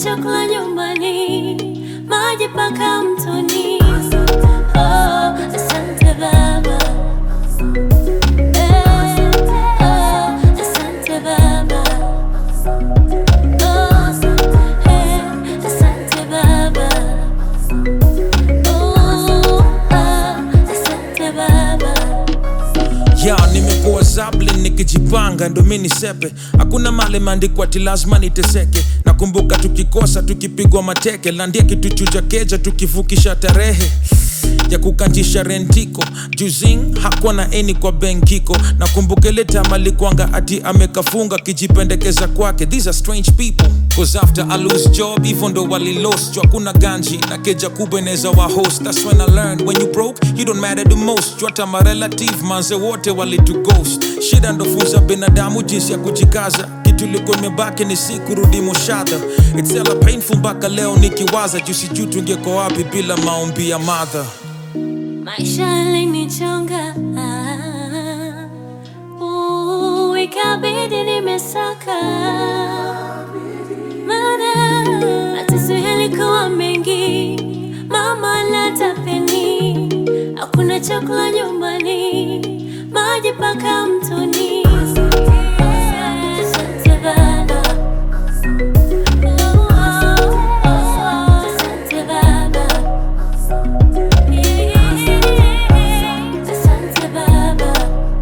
chakula nyumbani, maji paka mtoni. Asante Baba. Asante Baba. Asante Baba. Asante Baba. Ya nimekuwa Zablin nikijipanga ndo mimi nisepe. Hakuna mali maandikwa ati lazima niteseke. Nakumbuka tukikosa tukipigwa mateke, landia kituchuja keja tukivukisha tarehe ya kukanjisha rentiko. Juzing hakuwa na eni kwa benkiko. Nakumbuka ile time alikuanga ati amekafunga kijipendekeza kwake. These are strange people, cause after I lose job even ndo wali lost. Jua kuna ganji na keja kubwa ineza wa host. That's when I learned when you broke you don't matter the most. Jua tama relative manze wote wali to ghost. Shida ndo funza binadamu jinsi ya kujikaza. Kitu liko nimebaki ni siku rudi moshada. It's hella painful mpaka leo nikiwaza. Jusi juu tungeko wapi bila maombi ya mother. Maisha yalinichonga, ikabidi nimesaka. Maana mateso yalikuwa mengi, mama leta peni. Hakuna chakula nyumbani, maji paka mtoni. Asante Baba. Asante Baba. Asante Baba.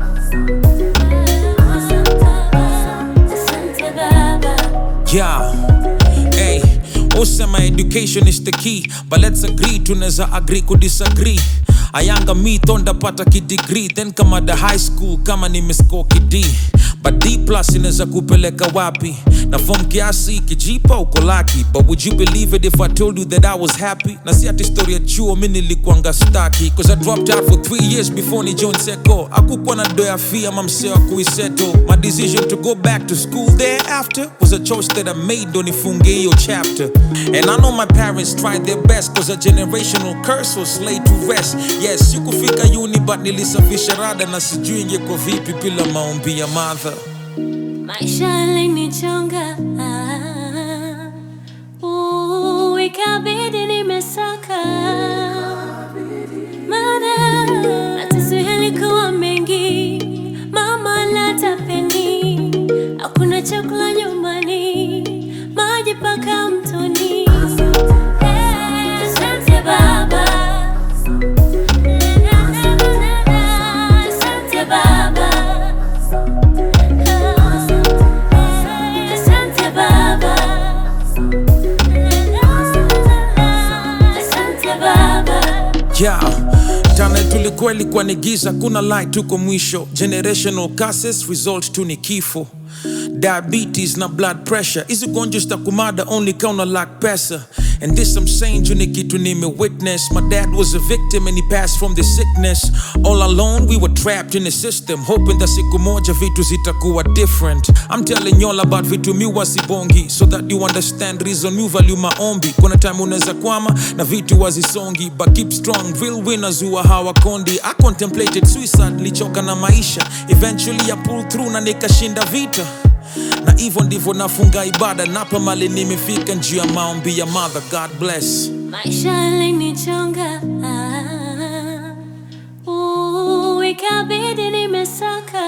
Asante Baba. Yeah, hey, usema education is the key, but let's agree tunaweza agree ku disagree. Ayanga me thonda pata ki degree, then kama the high school kama nimescore ki D. But D plus inaweza kupeleka wapi? Na form kiasi kijipa uko lucky. But would you believe it if I told you that I was happy? Na si ati story ya chuo mimi nilikuanga staki. Cause I dropped out for 3 years before ni John Seko. Hakukuwa na doya fee ama mseo kuiseto. My decision to go back to school thereafter was a choice that I made, ndo nifunge hiyo chapter. And I know my parents tried their best, cause a generational curse was laid to rest. Yes, sikufika uni but nilisafisha rada. Na sijui ingekuwa vipi bila maombi ya mother. Maisha yalinichonga, ikabidi nimesaka. Maana mateso yalikuwa mengi, mama leta peni. Hakuna chakula nyumbani, maji paka mtoni. Asante Baba. Asante Baba. Asante Baba. Asante Baba. Yeah, jana tulikuwa ilikuwa ni giza, kuna light tuko mwisho. Generational curses result tu ni kifo. Diabetes na blood pressure, hizi gonjwa zitakumada only kauna lack pesa. And this I'm saying juu ni kitu nime witness. My dad was a victim and he passed from the sickness. All alone we were trapped in the system, hoping that siku moja vitu zitakuwa different. I'm telling y'all about vitu mi wasibongi, so that you understand reason you value maombi. Kuna time unaweza kwama na vitu wazisongi, but keep strong, real winners huwa hawakondi. I contemplated suicide, nilichoka na maisha. Eventually I pulled through na nikashinda vita. Na hivyo ndivyo nafunga ibada, napa mali nimefika njuu ya maombi ya mother. God bless. Maisha yalinichonga, ikabidi nimesaka.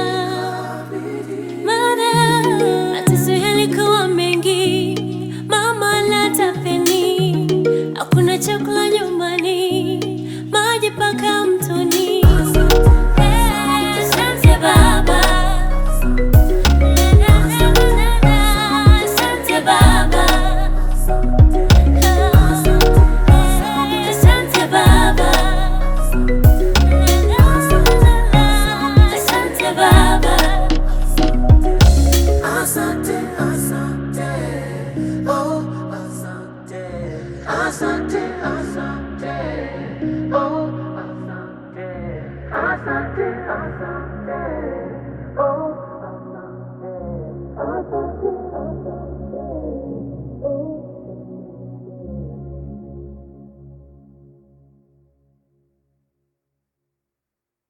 Maana mateso yalikuwa mengi, mama leta peni. Hakuna chakula nyumbani, maji paka mtoni. Asante Baba. Asante Baba. Asante Baba. Asante Baba. Asante, asante, oh, asante, asante, asante, oh, asante, asante, asante.